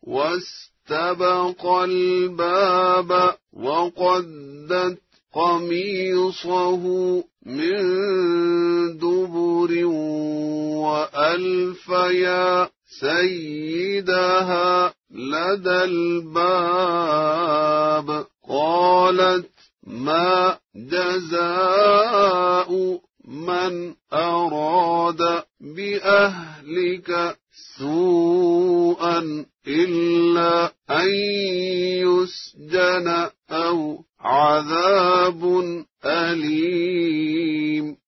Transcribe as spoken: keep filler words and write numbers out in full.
واستبق الباب وقدت قميصه من دبر وألف يا سيدها لدى الباب. قالت ما جزاء من أراد بأهلك سوءا إلا أن يسجن